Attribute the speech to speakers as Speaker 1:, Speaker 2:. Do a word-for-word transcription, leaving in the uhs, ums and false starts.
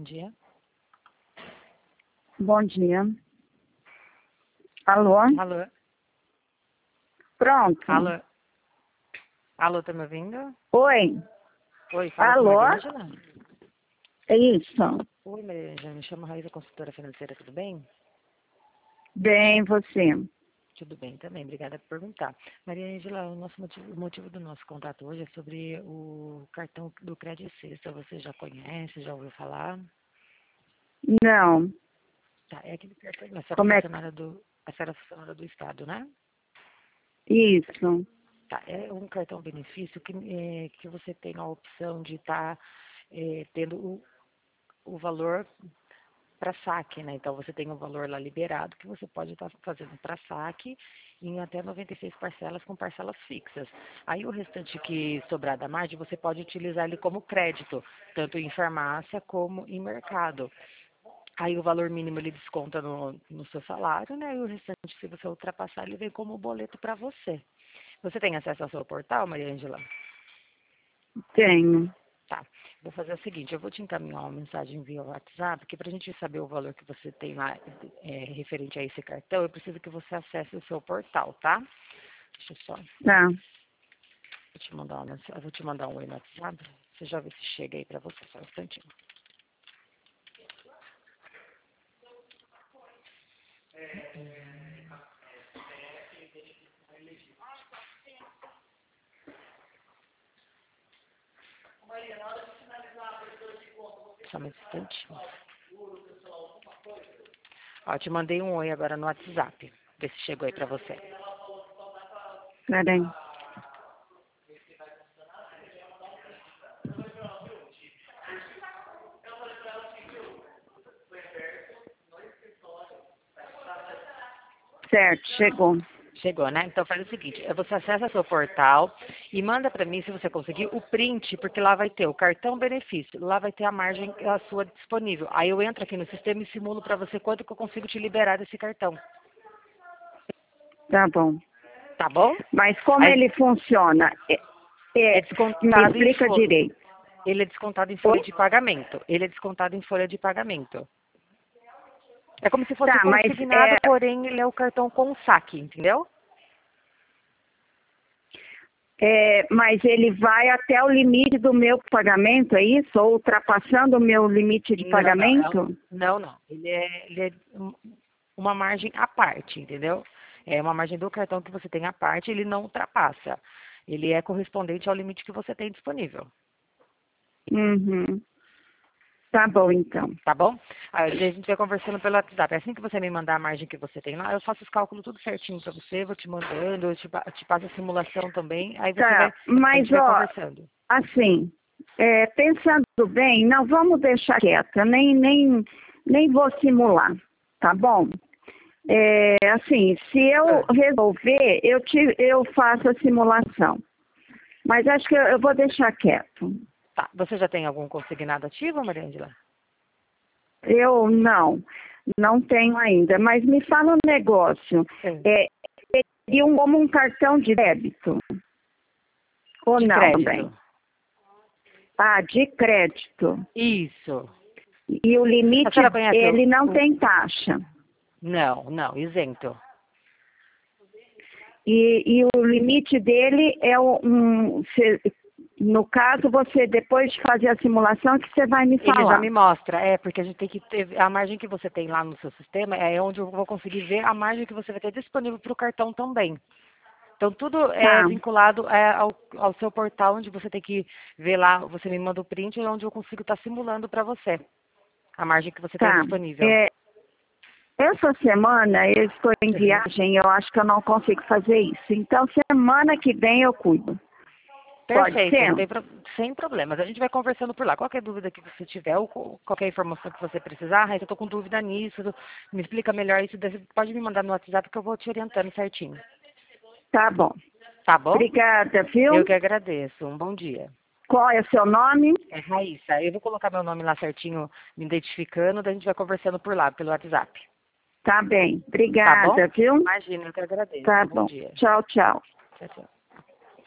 Speaker 1: dia.
Speaker 2: Bom dia. Alô?
Speaker 1: Alô?
Speaker 2: Pronto.
Speaker 1: Alô? Alô, tá me ouvindo?
Speaker 2: Oi.
Speaker 1: Oi, fala
Speaker 2: Alô?
Speaker 1: com Maria Ângela.
Speaker 2: É isso.
Speaker 1: Oi, Maria Ângela, me chamo Raíssa, consultora financeira, tudo bem?
Speaker 2: Bem, você.
Speaker 1: Tudo bem também, obrigada por perguntar. Maria Ângela, o, nosso motivo, o motivo do nosso contato hoje é sobre o cartão do Crédito Sexta. Você já conhece, já ouviu falar?
Speaker 2: Não.
Speaker 1: Tá, é aquele cartão, a senhora
Speaker 2: Como
Speaker 1: é
Speaker 2: é que...
Speaker 1: funcionária do, a senhora é funcionária do Estado, né?
Speaker 2: Isso.
Speaker 1: Tá, é um cartão benefício que, é, que você tem a opção de estar tendo o, o valor para saque, né? Então você tem um valor lá liberado que você pode estar fazendo para saque em até noventa e seis parcelas com parcelas fixas. Aí o restante que sobrar da margem você pode utilizar ele como crédito, tanto em farmácia como em mercado. Aí o valor mínimo ele desconta no, no seu salário, né? E o restante, se você ultrapassar, ele vem como boleto para você. Você tem acesso ao seu portal, Maria Ângela?
Speaker 2: Tenho.
Speaker 1: Tá, vou fazer o seguinte, eu vou te encaminhar uma mensagem via WhatsApp, que para a gente saber o valor que você tem lá é, referente a esse cartão, eu preciso que você acesse o seu portal, tá? Deixa eu só,
Speaker 2: Tá.
Speaker 1: vou te mandar uma, eu vou te mandar um oi no WhatsApp, você já vê se chega aí para você, só um instantinho. Só um instantinho. Ó, te mandei um oi agora no WhatsApp, vê se chegou aí para você.
Speaker 2: Peraí. Certo, chegou.
Speaker 1: Chegou, né? Então faz o seguinte, você acessa seu portal e manda para mim, se você conseguir, o print, porque lá vai ter o cartão benefício, lá vai ter a margem a sua disponível. Aí eu entro aqui no sistema e simulo para você quanto que eu consigo te liberar desse cartão.
Speaker 2: Tá bom.
Speaker 1: Tá bom?
Speaker 2: Mas como
Speaker 1: Aí
Speaker 2: ele funciona? É,
Speaker 1: é
Speaker 2: é, me
Speaker 1: descontado em
Speaker 2: explica
Speaker 1: folha.
Speaker 2: direito.
Speaker 1: Ele é descontado em folha
Speaker 2: Oi?
Speaker 1: de pagamento. Ele é descontado em folha de pagamento. É como se fosse
Speaker 2: Tá, mas
Speaker 1: consignado,
Speaker 2: é,
Speaker 1: porém ele é o cartão com saque, entendeu?
Speaker 2: é, mas ele vai até o limite do meu pagamento, é isso? Ou ultrapassando o meu limite de
Speaker 1: Não, não, é um-
Speaker 2: pagamento?
Speaker 1: não, não. Ele é, ele é um- uma margem à parte, entendeu? É uma margem do cartão que você tem à parte, ele não ultrapassa. Ele é correspondente ao limite que você tem disponível,
Speaker 2: Uhum. Tá bom, então.
Speaker 1: tá bom? Aí a gente vai conversando pelo WhatsApp. Assim que você me mandar a margem que você tem lá, eu faço os cálculos tudo certinho para você, vou te mandando, eu te, pa- te passo a simulação também, aí você vai,
Speaker 2: Tá,
Speaker 1: a gente
Speaker 2: mas
Speaker 1: vai
Speaker 2: ó,
Speaker 1: conversando.
Speaker 2: assim, é, pensando bem, não vamos deixar quieta, nem, nem, nem vou simular, tá bom? É, assim, se eu
Speaker 1: Ah,
Speaker 2: resolver, eu, te, eu faço a simulação. Mas acho que eu, eu vou deixar quieto.
Speaker 1: tá. Você já tem algum consignado ativo, Mariângela?
Speaker 2: Eu não, não tenho ainda. Mas me fala um negócio.
Speaker 1: Sim.
Speaker 2: É, seria um, como um cartão de débito? Ou
Speaker 1: De
Speaker 2: não também?
Speaker 1: crédito?
Speaker 2: Ah, de crédito.
Speaker 1: Isso.
Speaker 2: E o
Speaker 1: A
Speaker 2: limite,
Speaker 1: senhora conhece o,
Speaker 2: ele não
Speaker 1: o...
Speaker 2: tem taxa.
Speaker 1: Não, não, isento.
Speaker 2: E, e o limite dele é o- um... cê- no caso, você, depois de fazer a simulação, que você vai me
Speaker 1: Ele já
Speaker 2: falar.
Speaker 1: me mostra, é, porque a gente tem que ter, a margem que você tem lá no seu sistema é onde eu vou conseguir ver a margem que você vai ter disponível para o cartão também. Então, tudo é
Speaker 2: Tá,
Speaker 1: vinculado é, ao, ao seu portal, onde você tem que ver lá, você me manda o print, onde eu consigo estar simulando para você a margem que você tem
Speaker 2: tá.
Speaker 1: disponível.
Speaker 2: É, essa semana eu estou em
Speaker 1: Uhum.
Speaker 2: viagem, eu acho que eu não consigo fazer isso. Então, semana que vem eu cuido. Pode
Speaker 1: Perfeito, não
Speaker 2: ser?
Speaker 1: tem pro... sem problemas. A gente vai conversando por lá. Qualquer dúvida que você tiver, ou co- qualquer informação que você precisar, ah, eu estou com dúvida nisso, me explica melhor isso, daí você pode me mandar no WhatsApp que eu vou te orientando certinho.
Speaker 2: Tá bom.
Speaker 1: Tá bom?
Speaker 2: Obrigada,
Speaker 1: Eu
Speaker 2: viu?
Speaker 1: que agradeço. Um bom dia.
Speaker 2: Qual é o seu nome?
Speaker 1: É Raíssa. Eu vou colocar meu nome lá certinho, me identificando, daí a gente vai conversando por lá, pelo WhatsApp.
Speaker 2: Tá bem.
Speaker 1: Tá bom?
Speaker 2: Obrigada, viu?
Speaker 1: Imagina, eu que agradeço.
Speaker 2: Tá
Speaker 1: Um bom
Speaker 2: bom.
Speaker 1: dia.
Speaker 2: Tchau, tchau.
Speaker 1: Tchau, tchau.